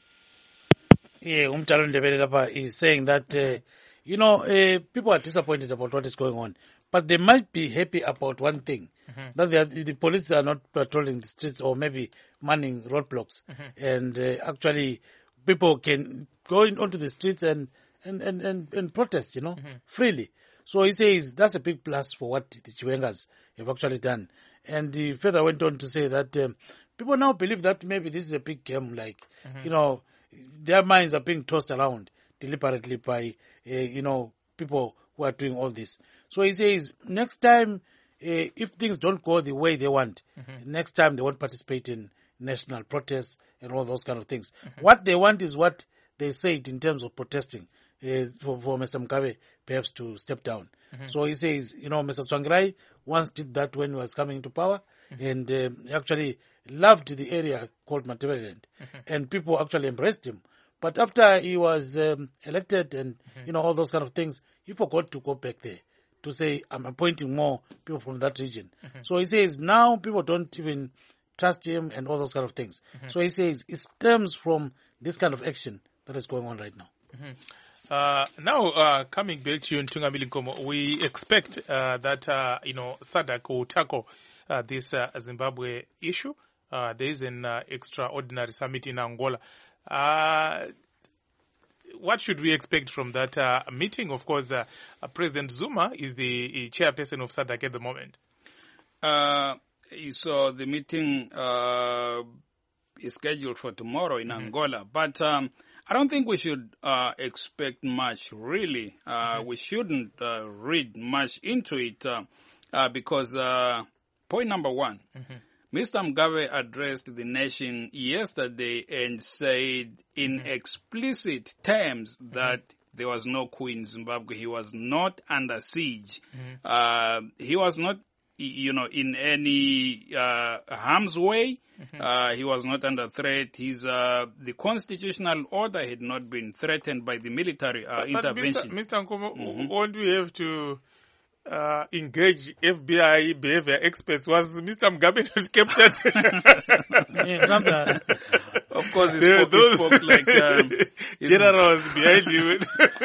Umdala eNdebele lapha is saying that people are disappointed about what is going on, but they might be happy about one thing, that the police are not patrolling the streets or maybe manning roadblocks, and actually people can go onto the streets and protest, freely. So he says that's a big plus for what the Chiwengas have actually done. And he further went on to say that people now believe that maybe this is a big game, like, their minds are being tossed around deliberately by, people who are doing all this. So he says next time, if things don't go the way they want, next time they won't participate in national protests and all those kind of things. What they want is what they said in terms of protesting. for Mr. Mugabe perhaps to step down. So he says, Mr. Tsvangirai once did that when he was coming into power, and actually loved the area called Matabeleland, and people actually embraced him. But after he was elected and, all those kind of things, he forgot to go back there to say, I'm appointing more people from that region. So he says now people don't even trust him and all those kind of things. So he says it stems from this kind of action that is going on right now. Now, coming back to you, Ntungamili Nkomo, we expect that, SADC will tackle this Zimbabwe issue. There is an extraordinary summit in Angola. What should we expect from that meeting? Of course, President Zuma is the chairperson of SADC at the moment. So the meeting is scheduled for tomorrow in Angola, but I don't think we should expect much, really. We shouldn't read much into it because point number one, Mr. Mugabe addressed the nation yesterday and said in explicit terms that there was no coup in Zimbabwe. He was not under siege. He was not, in any harm's way. He was not under threat. The constitutional order had not been threatened by the military intervention. Mr. Nkomo, won't we have to engage FBI behavior experts? Was Mr. Mugabe not captured? Of course, he spoke like generals behind you.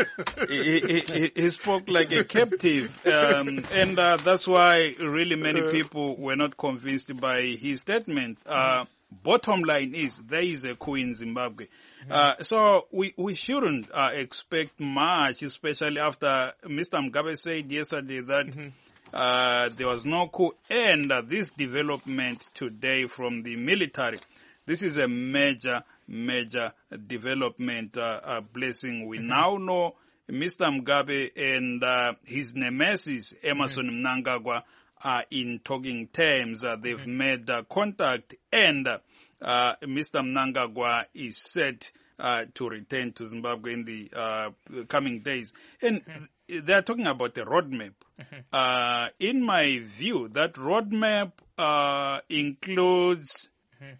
He spoke like a captive, and that's why really many people were not convinced by his statement. Bottom line is there is a coup in Zimbabwe. So we shouldn't expect much, especially after Mr. Mugabe said yesterday that there was no coup, and this development today from the military. This is a major development blessing. We now know Mr. Mugabe and his nemesis, Emmerson Mnangagwa, are in talking terms. They've made contact, and Mr. Mnangagwa is set to return to Zimbabwe in the coming days. And they're talking about a roadmap. In my view, that roadmap includes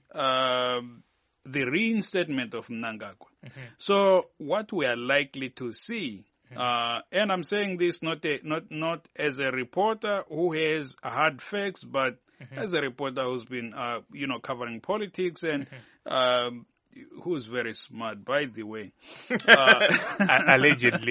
the reinstatement of Mnangagwa. So what we are likely to see, and I'm saying this not as a reporter who has hard facts, but as a reporter who's been covering politics and who's very smart, by the way. Allegedly.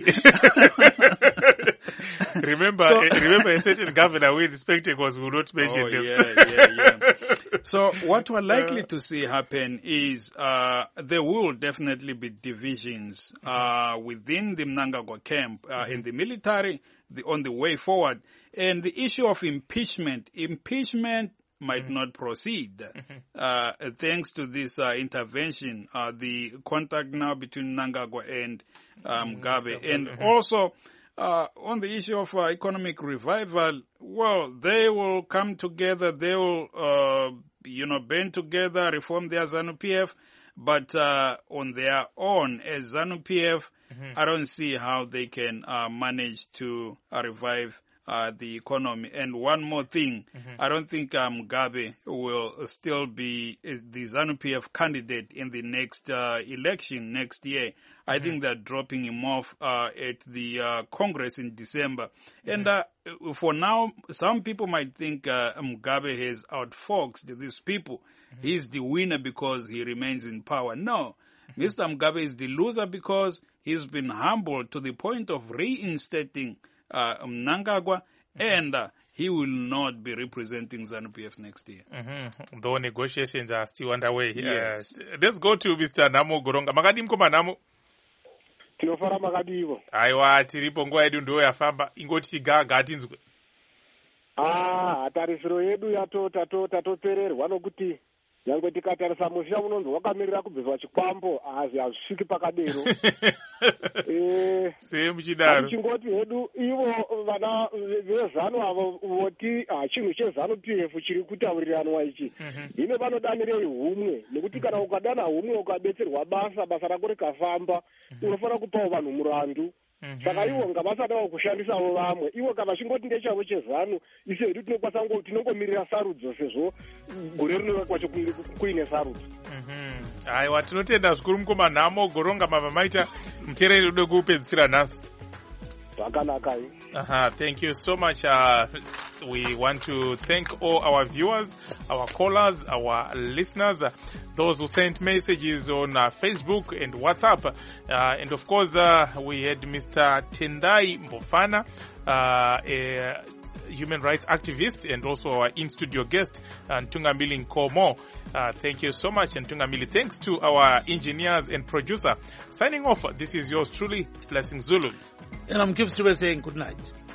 Remember a certain governor who inspected was will not mention them. Yeah. So what we're likely to see happen is there will definitely be divisions within the Mnangagwa camp in the military on the way forward. And the issue of impeachment might not proceed. Thanks to this intervention, the contact now between Mnangagwa and Mugabe. And also, on the issue of economic revival, well, they will come together, they will, band together, reform their ZANU-PF, but on their own, as ZANU-PF, I don't see how they can manage to revive the economy. And one more thing, I don't think Mugabe will still be the ZANU-PF candidate in the next election next year. I think they're dropping him off at the Congress in December. And for now, some people might think Mugabe has outfoxed these people. He's the winner because he remains in power. No, Mr. Mugabe is the loser because he's been humbled to the point of reinstating Mnangagwa, and he will not be representing ZANU-PF next year. Though negotiations are still underway. Yes. Let's go to Mr. Namo Goronga. Makadimu koma Namo. Tinofara makadivo. Aiwa, tiripo nguva yedu ndo yafamba. Ingoti chigaga atinzwe. Tarisiro yedu yatopererwa nokuti nyange tikatarisa musha unonzi wakamirira kubviswa chikwambo asi hazvisviki pakadero. semuchidaro chingoti hedu ivo vana vezanu avo voti chinhu chezanu pf chiri kutauriranwa ichi hino vanodanirei humwe, nekuti kana ukadana humwe ukabetserwa basa rako rikafamba unofanira kupawo vanhu murandu. Saka ivo ngavasadawo kushandisawo vamwe, ivo kana chingoti ndechavo chezanu, ise hedu tinongomirira sarudzo sezvo gore rinova kwacho kuine sarudzo. Aiwa, tinotenda zvikuru mukomanhamo goronga mabva maita muteereri ude kuupedzisira nhasi. Thank you so much. We want to thank all our viewers, our callers, our listeners, those who sent messages on Facebook and WhatsApp. And of course, we had Mr. Tendai Mbofana, a human rights activist, and also our in-studio guest, Ntungamili Nkomo. Thank you so much, Ntungamili. Thanks to our engineers and producer. Signing off, this is yours truly, Blessing Zulu. And I'm Gibbs to saying good night.